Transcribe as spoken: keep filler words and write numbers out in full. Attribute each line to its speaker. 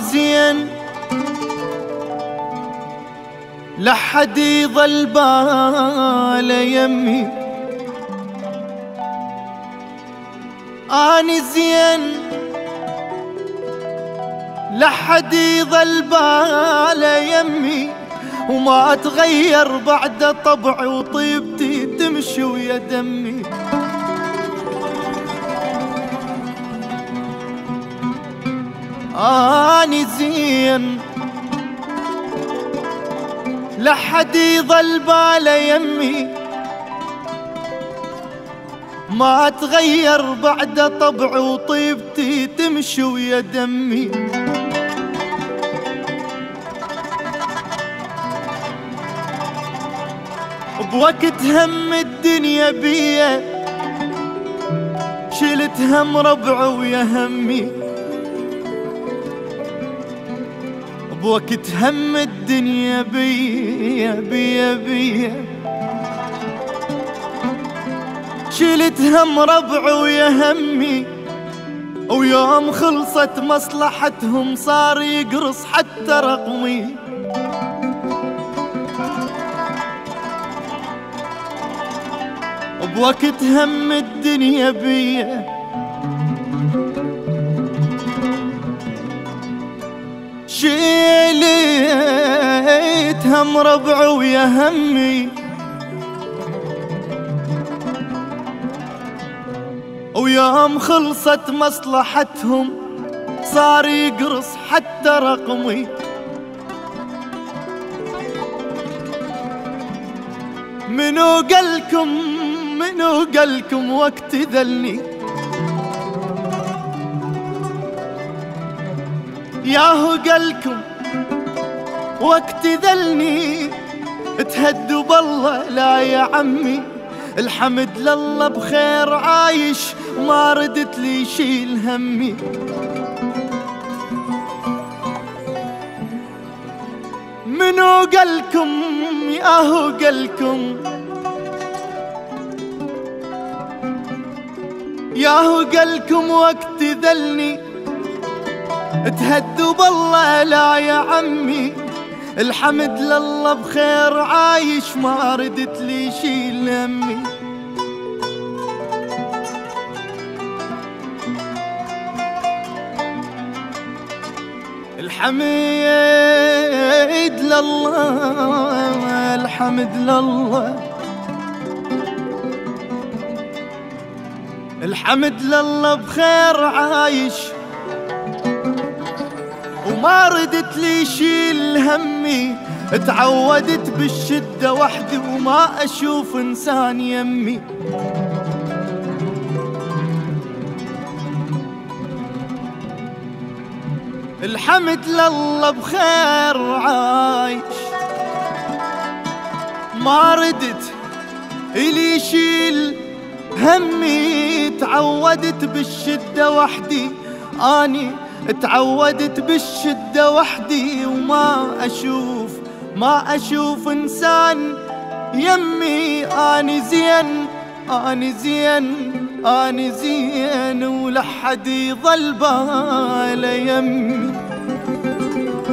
Speaker 1: زين لحد يظل باله يمي، اني زين لحد يظل باله يمي، وما اتغير بعد طبعي وطيبتي تمشي ويا دمي. اني زين لحد يظل باله يمي، ما اتغير بعد طبعي وطيبتي تمشي ويا دمي. بوقت هم الدنيا بيا شلت هم ربعي ويا همي، بوقت هم الدنيا بيا بيا بيا شلت هم ربعي ويا همي، ويوم خلصت مصلحتهم صار يقرص حتى رقمي. بوقت هم الدنيا بيا شيلت هم ربعي ويا همي، ويوم خلصت مصلحتهم صار يقرص حتى رقمي. منو قالكم منو قالكم وقت ذلني، ياهو قالكم وقت ذلني تهدوا بالله لا يا عمي، الحمد لله بخير عايش ما ردت لي شيل همي. منو قالكم ياهو قالكم ياهو قالكم وقت ذلني تهدوا بالله لا يا عمي، الحمد لله بخير عايش ما ردت لي شيل همي. الحمد لله الحمد لله الحمد لله بخير عايش وما ردت لي شيل همي، تعودت بالشدة وحدي وما أشوف إنسان يمي. الحمد لله بخير عايش ما ردت إلي شيل همي، تعودت بالشدة وحدي، أني تعودت بالشدة وحدي وما أشوف ما أشوف إنسان يمي. أني زين أني زين أني زين ولحد يظل باله يمي.